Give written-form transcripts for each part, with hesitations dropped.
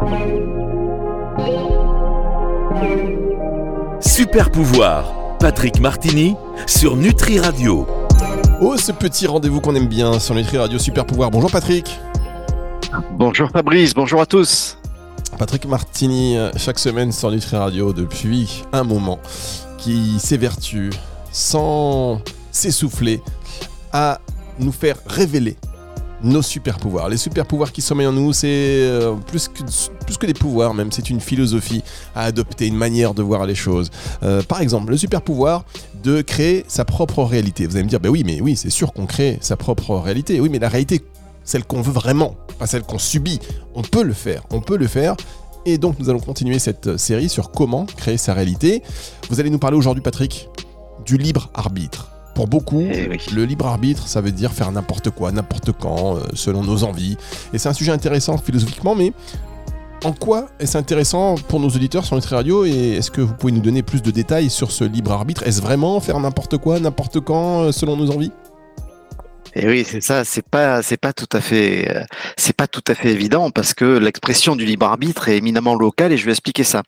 Super pouvoir, Patrick Martini sur Nutri Radio. Oh, ce petit rendez-vous qu'on aime bien sur Nutri Radio Super pouvoir. Bonjour Patrick. Bonjour Fabrice, bonjour à tous. Patrick Martini, chaque semaine sur Nutri Radio depuis un moment, qui s'évertue sans s'essouffler à nous faire révéler nos super pouvoirs. Les super pouvoirs qui sommeillent en nous, c'est plus que des pouvoirs même, c'est une philosophie à adopter, une manière de voir les choses. Par exemple, le super pouvoir de créer sa propre réalité. Vous allez me dire, oui, c'est sûr qu'on crée sa propre réalité. Oui, mais la réalité, celle qu'on veut vraiment, pas celle qu'on subit, on peut le faire. Et donc nous allons continuer cette série sur comment créer sa réalité. Vous allez nous parler aujourd'hui, Patrick, du libre arbitre. Pour beaucoup, le libre arbitre, ça veut dire faire n'importe quoi, n'importe quand, selon nos envies. Et c'est un sujet intéressant philosophiquement, mais en quoi est-ce intéressant pour nos auditeurs sur Nutri Radio, et est-ce que vous pouvez nous donner plus de détails sur ce libre arbitre ? Est-ce vraiment faire n'importe quoi, n'importe quand, selon nos envies ? Et oui, c'est ça, c'est pas tout à fait évident, parce que l'expression du libre arbitre est éminemment locale, et je vais expliquer ça.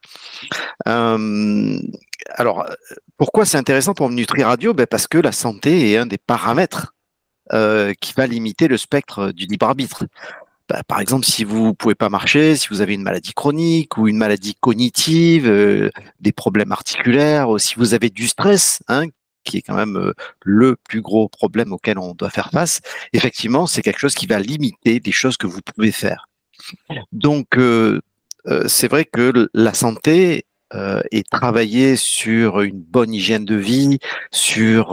Alors, pourquoi c'est intéressant pour Nutri Radio ? Parce que la santé est un des paramètres qui va limiter le spectre du libre arbitre. Par exemple, si vous pouvez pas marcher, si vous avez une maladie chronique ou une maladie cognitive, des problèmes articulaires, si vous avez du stress, qui est quand même le plus gros problème auquel on doit faire face, effectivement, c'est quelque chose qui va limiter des choses que vous pouvez faire. Donc, c'est vrai que la santé et travailler sur une bonne hygiène de vie, sur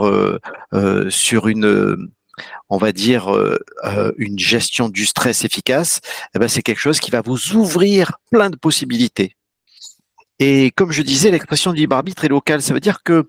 une, on va dire, une gestion du stress efficace, c'est quelque chose qui va vous ouvrir plein de possibilités. Et comme je disais, l'expression du libre arbitre est locale. Ça veut dire que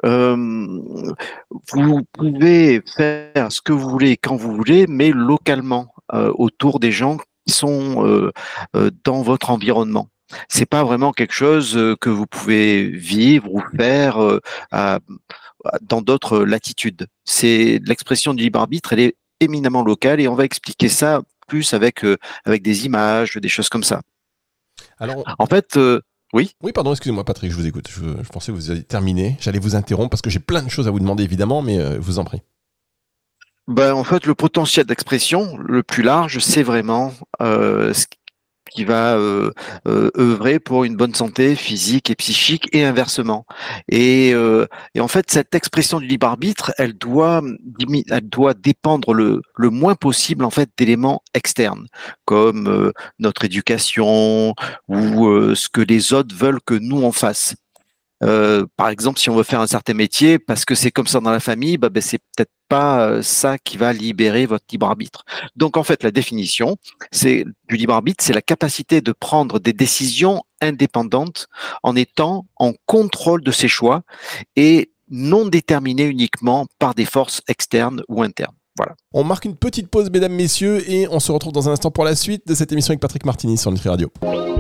vous pouvez faire ce que vous voulez quand vous voulez, mais localement, autour des gens qui sont dans votre environnement. C'est pas vraiment quelque chose que vous pouvez vivre ou faire dans d'autres latitudes. C'est l'expression du libre arbitre, elle est éminemment locale, et on va expliquer ça plus avec des images, des choses comme ça. Alors, en fait, oui. Oui, pardon, excusez-moi Patrick, je vous écoute. Je pensais que vous alliez terminer. J'allais vous interrompre parce que j'ai plein de choses à vous demander évidemment, mais je vous en prie. En fait, le potentiel d'expression le plus large, c'est vraiment ce qui va œuvrer pour une bonne santé physique et psychique, et inversement. Et en fait, cette expression du libre arbitre, elle doit dépendre le moins possible en fait d'éléments externes, comme notre éducation ou ce que les autres veulent que nous on fasse. Par exemple, si on veut faire un certain métier, parce que c'est comme ça dans la famille, c'est peut-être pas ça qui va libérer votre libre arbitre. Donc, en fait, la définition du libre arbitre, c'est la capacité de prendre des décisions indépendantes en étant en contrôle de ses choix et non déterminé uniquement par des forces externes ou internes. Voilà. On marque une petite pause, mesdames, messieurs, et on se retrouve dans un instant pour la suite de cette émission avec Patrick Martini sur Nutri Radio.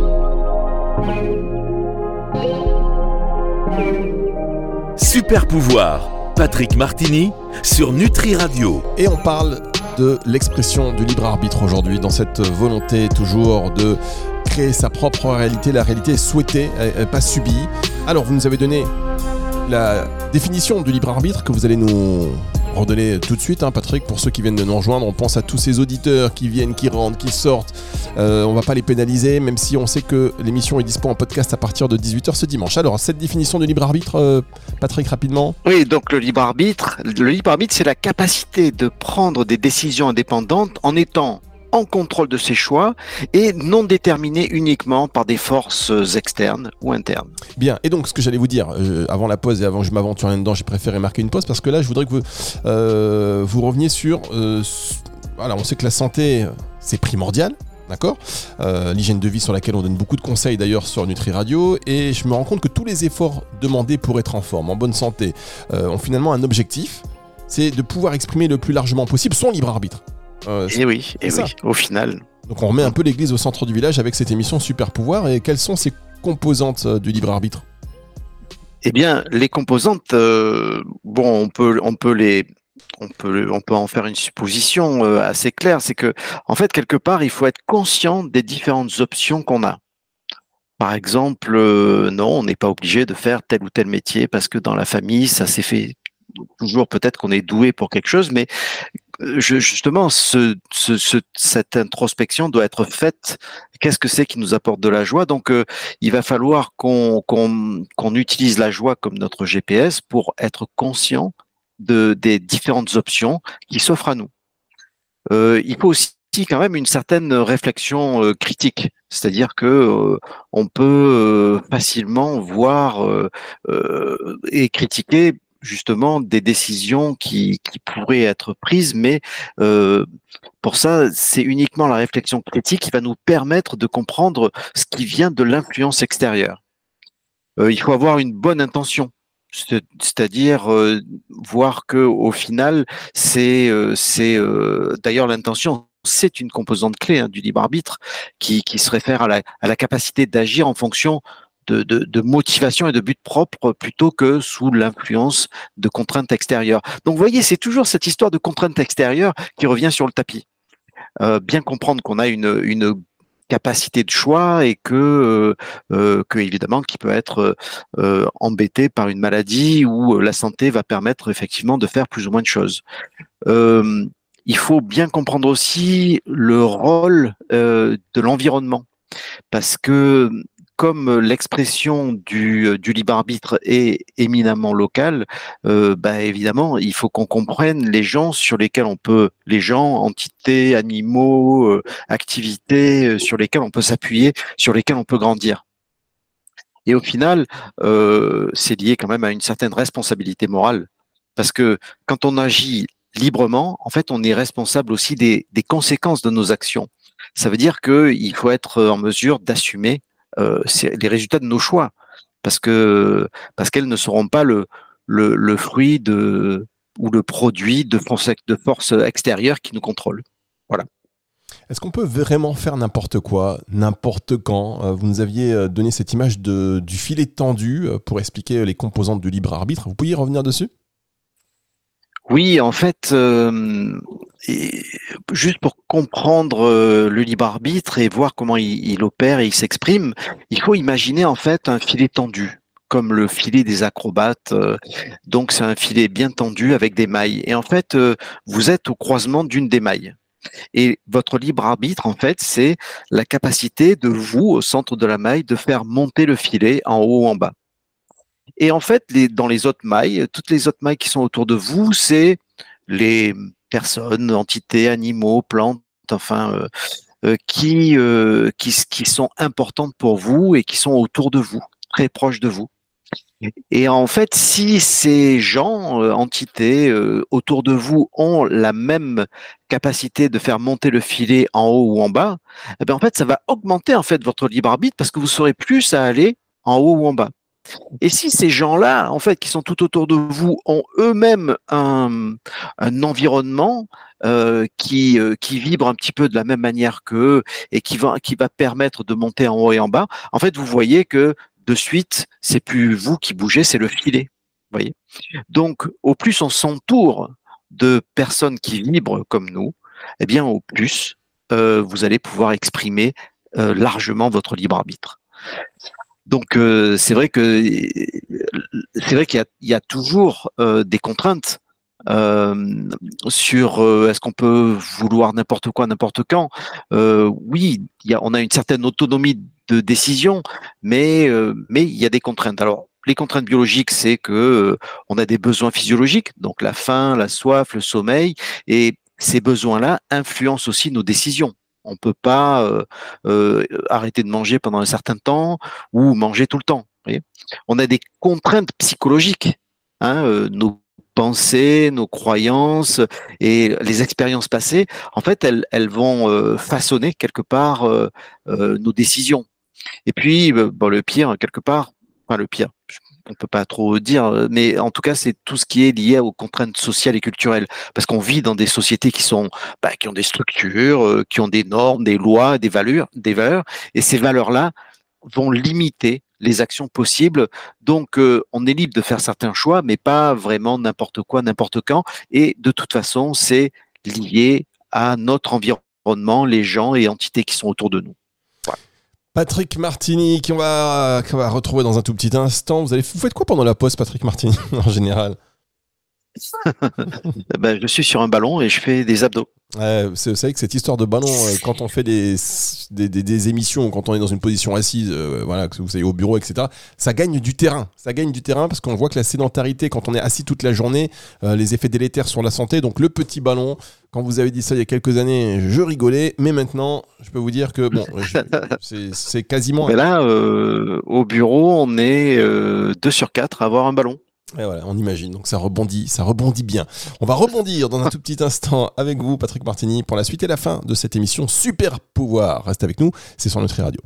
Super pouvoir, Patrick Martini sur Nutri Radio. Et on parle de l'expression du libre arbitre aujourd'hui, dans cette volonté toujours de créer sa propre réalité, la réalité souhaitée, pas subie. Alors vous nous avez donné la définition du libre arbitre que vous allez nous redonner tout de suite, Patrick, pour ceux qui viennent de nous rejoindre. On pense à tous ces auditeurs qui viennent, qui rentrent, qui sortent. On va pas les pénaliser, même si on sait que l'émission est dispo en podcast à partir de 18h ce dimanche. Alors, cette définition de libre arbitre, Patrick, rapidement. Oui, donc le libre arbitre, c'est la capacité de prendre des décisions indépendantes en étant en contrôle de ses choix et non déterminé uniquement par des forces externes ou internes. Bien, et donc ce que j'allais vous dire, avant la pause et avant que je m'aventure là-dedans, j'ai préféré marquer une pause parce que là je voudrais que vous reveniez sur... voilà, on sait que la santé c'est primordial, d'accord, l'hygiène de vie sur laquelle on donne beaucoup de conseils d'ailleurs sur Nutri Radio, et je me rends compte que tous les efforts demandés pour être en forme, en bonne santé, ont finalement un objectif, c'est de pouvoir exprimer le plus largement possible son libre arbitre. Et oui, au final. Donc on remet un peu l'église au centre du village avec cette émission Super Pouvoir. Et quelles sont ces composantes du libre arbitre ? Eh bien, les composantes, on peut en faire une supposition assez claire, c'est que, en fait, quelque part, il faut être conscient des différentes options qu'on a. Par exemple, non, on n'est pas obligé de faire tel ou tel métier parce que dans la famille, ça s'est fait toujours, peut-être qu'on est doué pour quelque chose, mais justement, cette introspection doit être faite. Qu'est-ce que c'est qui nous apporte de la joie? Donc, il va falloir qu'on utilise la joie comme notre GPS pour être conscient des différentes options qui s'offrent à nous. Il faut aussi quand même une certaine réflexion critique, c'est-à-dire que on peut facilement voir et critiquer justement des décisions qui pourraient être prises, mais pour ça, c'est uniquement la réflexion critique qui va nous permettre de comprendre ce qui vient de l'influence extérieure. Il faut avoir une bonne intention. C'est-à-dire voir que au final, d'ailleurs l'intention, c'est une composante clé du libre arbitre qui se réfère à la capacité d'agir en fonction de motivation et de but propre plutôt que sous l'influence de contraintes extérieures. Donc vous voyez, c'est toujours cette histoire de contraintes extérieures qui revient sur le tapis. Bien comprendre qu'on a une capacité de choix et que évidemment qui peut être embêté par une maladie où la santé va permettre effectivement de faire plus ou moins de choses. Il faut bien comprendre aussi le rôle de l'environnement parce que comme l'expression du libre arbitre est éminemment locale, évidemment, il faut qu'on comprenne les gens sur lesquels les gens, entités, animaux, activités sur lesquels on peut s'appuyer, sur lesquels on peut grandir. Et au final, c'est lié quand même à une certaine responsabilité morale, parce que quand on agit librement, en fait, on est responsable aussi des conséquences de nos actions. Ça veut dire qu'il faut être en mesure d'assumer les résultats de nos choix, parce qu'elles ne seront pas le fruit ou le produit de forces extérieures qui nous contrôlent. Voilà. Est-ce qu'on peut vraiment faire n'importe quoi, n'importe quand? Vous nous aviez donné cette image du filet tendu pour expliquer les composantes du libre arbitre. Vous pourriez revenir dessus? Oui, en fait, juste pour comprendre le libre arbitre et voir comment il opère et il s'exprime, il faut imaginer en fait un filet tendu, comme le filet des acrobates. Donc c'est un filet bien tendu avec des mailles. Et en fait, vous êtes au croisement d'une des mailles. Et votre libre arbitre, en fait, c'est la capacité de vous, au centre de la maille, de faire monter le filet en haut ou en bas. Et en fait, dans les autres mailles, toutes les autres mailles qui sont autour de vous, c'est les personnes, entités, animaux, plantes, enfin, qui sont importantes pour vous et qui sont autour de vous, très proches de vous. Et en fait, si ces gens, entités autour de vous ont la même capacité de faire monter le filet en haut ou en bas, eh bien, en fait, ça va augmenter en fait votre libre arbitre parce que vous saurez plus à aller en haut ou en bas. Et si ces gens-là, en fait, qui sont tout autour de vous, ont eux-mêmes un environnement qui vibre un petit peu de la même manière qu'eux et qui va permettre de monter en haut et en bas, en fait, vous voyez que de suite, c'est plus vous qui bougez, c'est le filet. Vous voyez. Donc, au plus on s'entoure de personnes qui vibrent comme nous, eh bien, au plus vous allez pouvoir exprimer largement votre libre arbitre. Donc c'est vrai qu'il y a toujours des contraintes sur est-ce qu'on peut vouloir n'importe quoi n'importe quand. Oui, on a une certaine autonomie de décision, mais il y a des contraintes. Alors les contraintes biologiques, c'est que on a des besoins physiologiques, donc la faim, la soif, le sommeil, et ces besoins-là influencent aussi nos décisions. On peut pas arrêter de manger pendant un certain temps ou manger tout le temps. Vous voyez. On a des contraintes psychologiques, nos pensées, nos croyances et les expériences passées. En fait, elles vont façonner quelque part nos décisions. Et puis, le pire, quelque part, enfin le pire, on peut pas trop dire, mais en tout cas, c'est tout ce qui est lié aux contraintes sociales et culturelles, parce qu'on vit dans des sociétés qui ont des structures, qui ont des normes, des lois, des valeurs, et ces valeurs-là vont limiter les actions possibles. Donc, on est libre de faire certains choix, mais pas vraiment n'importe quoi, n'importe quand. Et de toute façon, c'est lié à notre environnement, les gens et entités qui sont autour de nous. Voilà. Patrick Martini, qu'on va retrouver dans un tout petit instant. Vous faites quoi pendant la pause, Patrick Martini, en général? Je suis sur un ballon et je fais des abdos. Vous savez que cette histoire de ballon, quand on fait des émissions, quand on est dans une position assise, que vous savez, au bureau, etc., ça gagne du terrain. Ça gagne du terrain parce qu'on voit que la sédentarité, quand on est assis toute la journée, les effets délétères sur la santé. Donc le petit ballon, quand vous avez dit ça il y a quelques années, je rigolais. Mais maintenant, je peux vous dire que c'est quasiment... Mais là, au bureau, on est 2 sur 4 à avoir un ballon. Et voilà, on imagine, donc ça rebondit bien. On va rebondir dans un tout petit instant avec vous, Patrick Martini, pour la suite et la fin de cette émission Super Pouvoir. Reste avec nous, c'est sur Nutri Radio.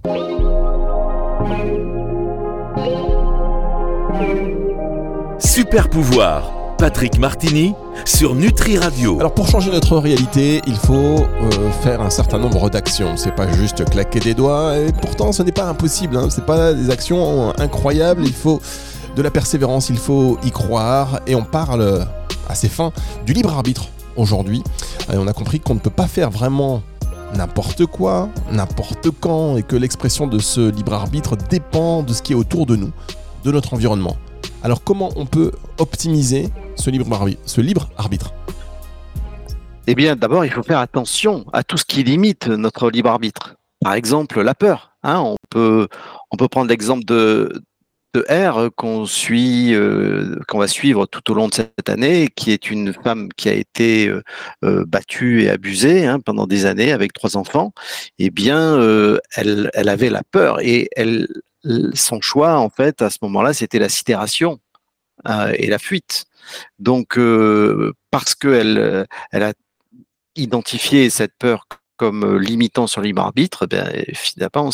Super Pouvoir, Patrick Martini sur Nutri Radio. Alors pour changer notre réalité, il faut faire un certain nombre d'actions. C'est pas juste claquer des doigts, et pourtant ce n'est pas impossible, hein. C'est pas des actions incroyables, il faut de la persévérance, il faut y croire. Et on parle à ses fins du libre arbitre aujourd'hui. Et on a compris qu'on ne peut pas faire vraiment n'importe quoi, n'importe quand, et que l'expression de ce libre arbitre dépend de ce qui est autour de nous, de notre environnement. Alors comment on peut optimiser ce libre arbitre? Eh bien, d'abord, il faut faire attention à tout ce qui limite notre libre arbitre. Par exemple, la peur. On peut prendre l'exemple de R qu'on va suivre tout au long de cette année, qui est une femme qui a été battue et abusée pendant des années avec 3 enfants. Eh bien, elle avait la peur et son choix, en fait, à ce moment-là, c'était la sidération et la fuite. Donc, parce qu'elle a identifié cette peur comme limitant son libre arbitre, finalement,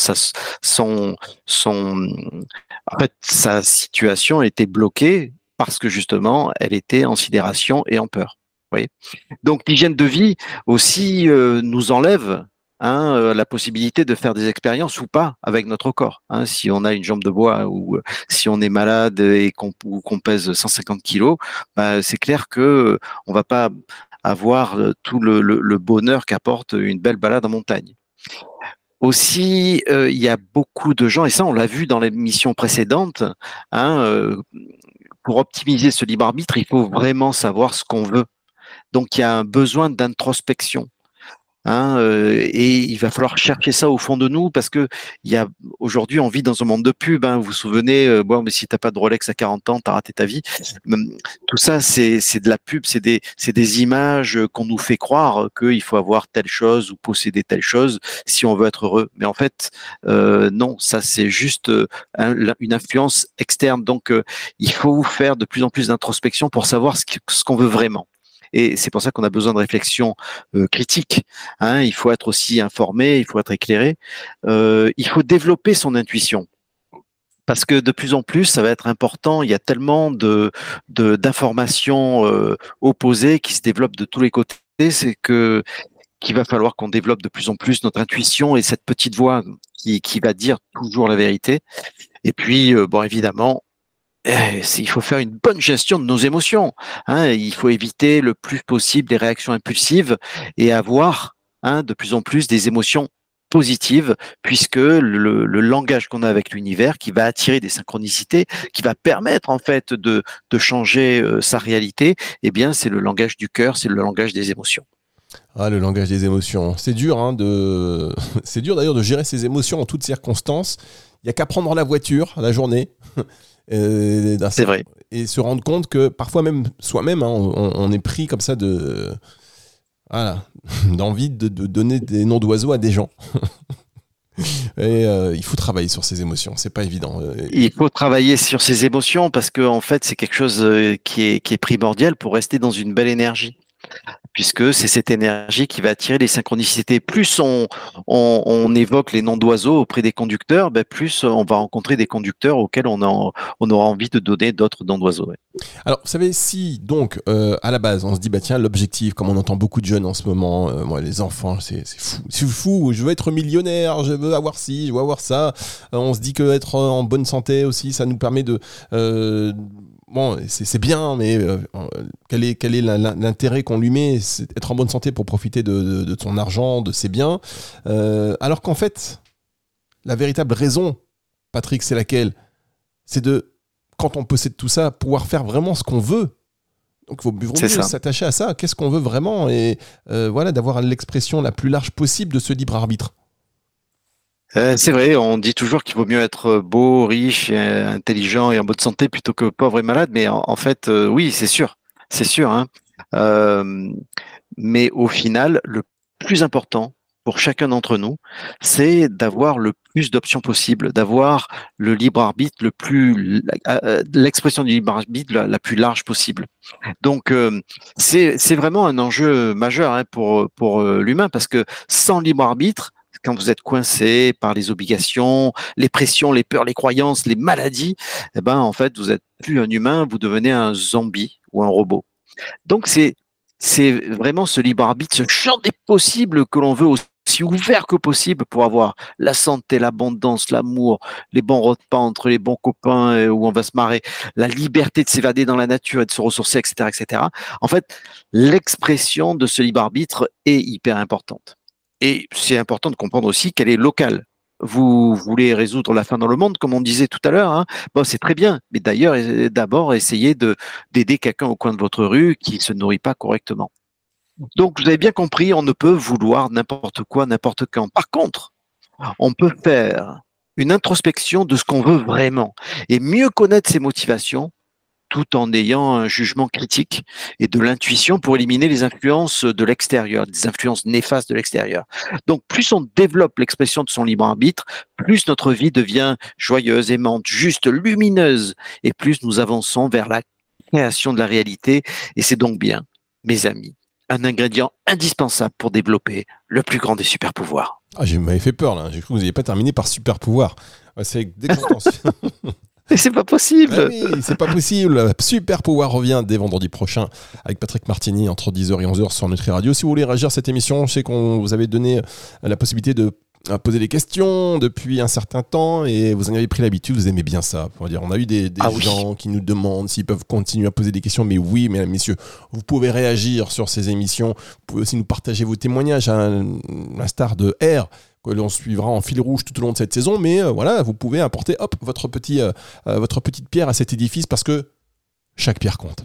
en fait, sa situation était bloquée parce que justement, elle était en sidération et en peur. Vous voyez. Donc, l'hygiène de vie aussi nous enlève la possibilité de faire des expériences ou pas avec notre corps. Si on a une jambe de bois ou si on est malade et qu'on pèse 150 kilos, c'est clair que on va pas avoir tout le bonheur qu'apporte une belle balade en montagne. Aussi, il y a beaucoup de gens, et ça on l'a vu dans l'émission précédente, pour optimiser ce libre arbitre, il faut vraiment savoir ce qu'on veut. Donc il y a un besoin d'introspection. Et il va falloir chercher ça au fond de nous parce que aujourd'hui on vit dans un monde de pub. Vous vous souvenez, mais si t'as pas de Rolex à 40 ans, t'as raté ta vie. Tout ça, c'est de la pub, c'est des images qu'on nous fait croire qu'il faut avoir telle chose ou posséder telle chose si on veut être heureux. Mais en fait, non, ça c'est juste une influence externe. Donc, il faut faire de plus en plus d'introspection pour savoir ce qu'on veut vraiment. Et c'est pour ça qu'on a besoin de réflexion critique. Il faut être aussi informé, il faut être éclairé. Il faut développer son intuition. Parce que de plus en plus, ça va être important. Il y a tellement d'informations opposées qui se développent de tous les côtés. C'est qu'il va falloir qu'on développe de plus en plus notre intuition et cette petite voix qui va dire toujours la vérité. Et puis, évidemment, il faut faire une bonne gestion de nos émotions. Il faut éviter le plus possible les réactions impulsives et avoir de plus en plus des émotions positives, puisque le langage qu'on a avec l'univers, qui va attirer des synchronicités, qui va permettre en fait de changer sa réalité, eh bien c'est le langage du cœur, c'est le langage des émotions. Le langage des émotions. C'est dur, c'est dur d'ailleurs de gérer ses émotions en toutes circonstances. Il n'y a qu'à prendre la voiture la journée. C'est vrai. Et se rendre compte que parfois même soi-même, on est pris comme ça d'envie de donner des noms d'oiseaux à des gens. Et il faut travailler sur ses émotions, c'est pas évident. Il faut travailler sur ses émotions parce que en fait c'est quelque chose qui est primordial pour rester dans une belle énergie. Puisque c'est cette énergie qui va attirer les synchronicités. Plus on évoque les noms d'oiseaux auprès des conducteurs, plus on va rencontrer des conducteurs auxquels on aura envie de donner d'autres noms d'oiseaux. Ouais. Alors, vous savez, si donc, à la base, on se dit, tiens, l'objectif, comme on entend beaucoup de jeunes en ce moment, les enfants, c'est fou, je veux être millionnaire, je veux avoir ci, je veux avoir ça. On se dit qu'être en bonne santé aussi, ça nous permet de... c'est bien, mais quel est l'intérêt qu'on lui met? C'est être en bonne santé pour profiter de son argent, de ses biens. Alors qu'en fait, la véritable raison, Patrick, c'est laquelle ? C'est de, quand on possède tout ça, pouvoir faire vraiment ce qu'on veut. Donc il vaut mieux s'attacher à ça. Qu'est-ce qu'on veut vraiment ? Et d'avoir l'expression la plus large possible de ce libre arbitre. C'est vrai, on dit toujours qu'il vaut mieux être beau, riche, intelligent et en bonne santé plutôt que pauvre et malade. Mais en fait, oui, c'est sûr. Hein. Mais au final, le plus important pour chacun d'entre nous, c'est d'avoir le plus d'options possibles, d'avoir le libre arbitre l'expression du libre arbitre la plus large possible. Donc, c'est vraiment un enjeu majeur pour l'humain, parce que sans libre arbitre, quand vous êtes coincé par les obligations, les pressions, les peurs, les croyances, les maladies, en fait, vous n'êtes plus un humain, vous devenez un zombie ou un robot. Donc, c'est vraiment ce libre arbitre, ce champ des possibles que l'on veut aussi ouvert que possible pour avoir la santé, l'abondance, l'amour, les bons repas entre les bons copains où on va se marrer, la liberté de s'évader dans la nature et de se ressourcer, etc., etc. En fait, l'expression de ce libre arbitre est hyper importante. Et c'est important de comprendre aussi qu'elle est locale. Vous voulez résoudre la faim dans le monde, comme on disait tout à l'heure, c'est très bien. Mais d'ailleurs, d'abord, essayez d'aider quelqu'un au coin de votre rue qui ne se nourrit pas correctement. Donc, vous avez bien compris, on ne peut vouloir n'importe quoi, n'importe quand. Par contre, on peut faire une introspection de ce qu'on veut vraiment et mieux connaître ses motivations tout en ayant un jugement critique et de l'intuition pour éliminer les influences de l'extérieur, des influences néfastes de l'extérieur. Donc, plus on développe l'expression de son libre arbitre, plus notre vie devient joyeuse, aimante, juste, lumineuse, et plus nous avançons vers la création de la réalité. Et c'est donc bien, mes amis, un ingrédient indispensable pour développer le plus grand des super pouvoirs. Ah, vous m'avez fait peur là, j'ai cru que vous n'alliez pas terminer par super pouvoir. C'est décontention. Mais c'est pas possible. Ah oui, c'est pas possible. Super pouvoir revient dès vendredi prochain avec Patrick Martini entre 10h et 11h sur Nutri Radio. Si vous voulez réagir à cette émission, je sais qu'on vous avait donné la possibilité de poser des questions depuis un certain temps et vous en avez pris l'habitude, vous aimez bien ça. On a eu des gens qui nous demandent s'ils peuvent continuer à poser des questions, mais oui, mesdames, messieurs, vous pouvez réagir sur ces émissions. Vous pouvez aussi nous partager vos témoignages à l'instar de R, que l'on suivra en fil rouge tout au long de cette saison, mais vous pouvez apporter votre petite pierre à cet édifice parce que chaque pierre compte.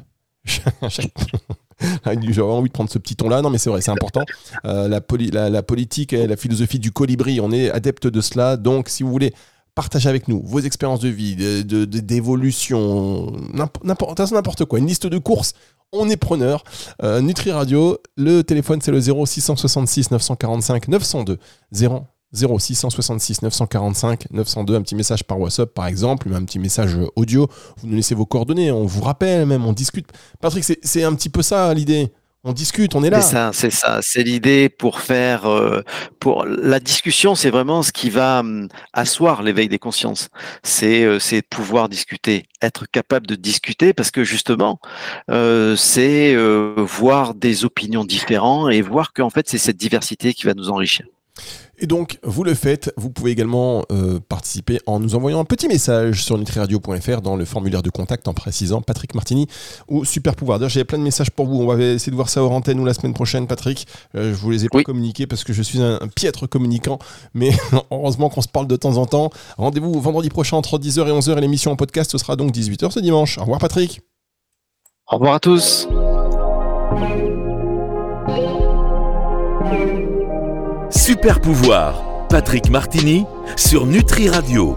J'avais envie de prendre ce petit ton-là, non mais c'est vrai, c'est important. La politique et la philosophie du colibri, on est adepte de cela, donc si vous voulez partager avec nous vos expériences de vie, d'évolution, n'importe quoi, une liste de courses, on est preneur. Nutri Radio, le téléphone c'est le 0666 945 902 0666 945 902, un petit message par WhatsApp par exemple, un petit message audio, vous nous laissez vos coordonnées, on vous rappelle même, on discute. Patrick, c'est un petit peu ça l'idée. On discute, on est là. C'est ça. C'est l'idée pour la discussion, c'est vraiment ce qui va asseoir l'éveil des consciences. C'est de pouvoir discuter, être capable de discuter, parce que justement, c'est voir des opinions différentes et voir qu'en fait, c'est cette diversité qui va nous enrichir. Et donc, vous le faites, vous pouvez également participer en nous envoyant un petit message sur nutriradio.fr dans le formulaire de contact en précisant Patrick Martini ou Super Pouvoir. D'ailleurs, j'avais plein de messages pour vous, on va essayer de voir ça hors antenne ou la semaine prochaine, Patrick. Je vous les ai pas communiqués parce que je suis un piètre communicant, mais heureusement qu'on se parle de temps en temps. Rendez-vous vendredi prochain entre 10h et 11h et l'émission en podcast, ce sera donc 18h ce dimanche. Au revoir Patrick. Au revoir à tous. Super pouvoir, Patrick Martini sur Nutri Radio.